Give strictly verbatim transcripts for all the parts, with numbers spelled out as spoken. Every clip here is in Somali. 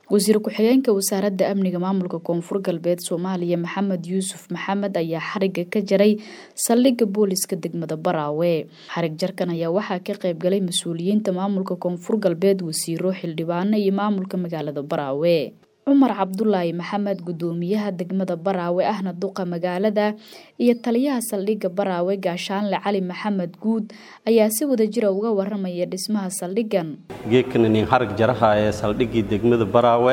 wasiir ku-xigeenka wasaaradda amniga maamulka koonfur galbeed Soomaaliya Maxamed Yuusuf Maxamed ayaa xariga ka jaray saldhigga booliska degmada Baraawe. Xarig jarkan ayaa waxaa ka qayb galay mas'uuliyiinta maamulka koonfur galbeed, wasiiro, xildhibaano iyo maamulka magaalada Baraawe. Cumar Cabdullaahi Maxamed, gudoomiyaha degmada Baraawe ahna duqa magaalada, iyo taliyaha saldhigga Baraawe Gaashaanle Cali Maxamed Guud ayaa si wada jir uga waramaya dhismaha saldhiggan. geedkan in xarig jaraha ee saldhiggii degmada Baraawe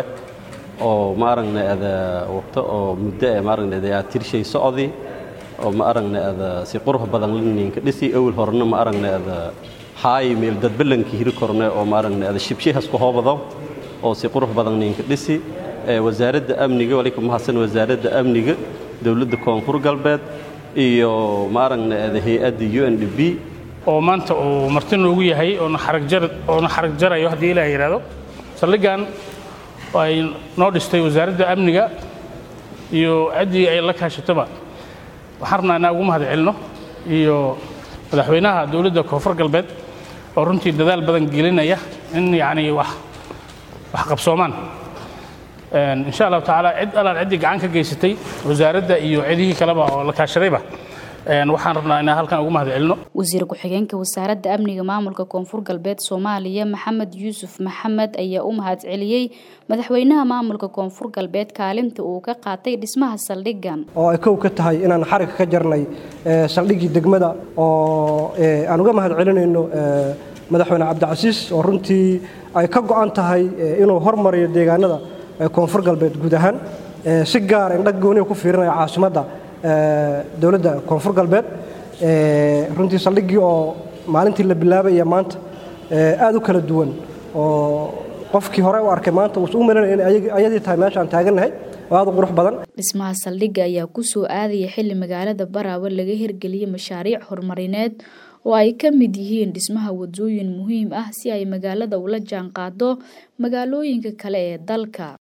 oo ma aragnayda waqti oo muddo ee ma aragnayda tirshay socdi oo ma aragnayda si qurux badan linka dhisi awal horna ma aragnayda haay meel dad ballankii hiri kornay oo ma aragnayda shibshihaas ku hoobado oo si qurux badan ninka dhisi wasaaradda amniga walikum hasan wasaaradda amniga dawladda koonfur galbeed iyo ma aragnayda hay'adda U N D P oo maanta uu martin ugu yahay oo xarag jar oo xarag jarayo hadii ilaa yiraahdo saldhigan ay noo dhistay wasaaradda amniga iyo adii ay la kaashataba waxaan rabnaa inaan ugu mahad celino iyo madaxweynaha dawladda koonfur galbeed oo runtii dadaal badan gelinaya in yaani wax wax qabsoomaan een insha Allah taala cid alaal cid gacan ka geysatay wasaaradda iyo cidii kale oo la kaashadayba een waxaan rabnaa inaan halkan ugu mahad celino wasiir ku-xigeenka wasaaradda amniga maamulka koonfur galbeed Soomaaliya Maxamed Yuusuf Maxamed ayaa u mahad celiyay madaxweynaha maamulka koonfur galbeed kaalinta uu ka qaatay dhismaha saldhiggan oo ay kow ka tahay inaan xarig ka jarnay saldhiggii degmada oo aan uga mahad celinayno madaxweyne Cabdicasiis oo runtii ay ka go'an tahay inuu hormariyo deegaanada koonfur galbeed guud ahaan si gaar ah indhag gooni ku fiirinaya caasimadda dawladda koonfur galbeed runtii saldhiggii oo maalintii la bilaabay iyo maanta aad u kala duwan oo qofkii hore u arkay maanta uu u malayay in ayadii tahay meesha aan taaganahay oo aad u qurux badan. Dhismaha saldhigga ayaa ku soo aadaya xilli magaalada Baraawe laga hirgeliyay mashaariic horumarineed oo ay ka mid yihiin dhismaha wadooyin muhiim ah si ay magaalada ula jaanqaado magaalooyinka kale ee dalka.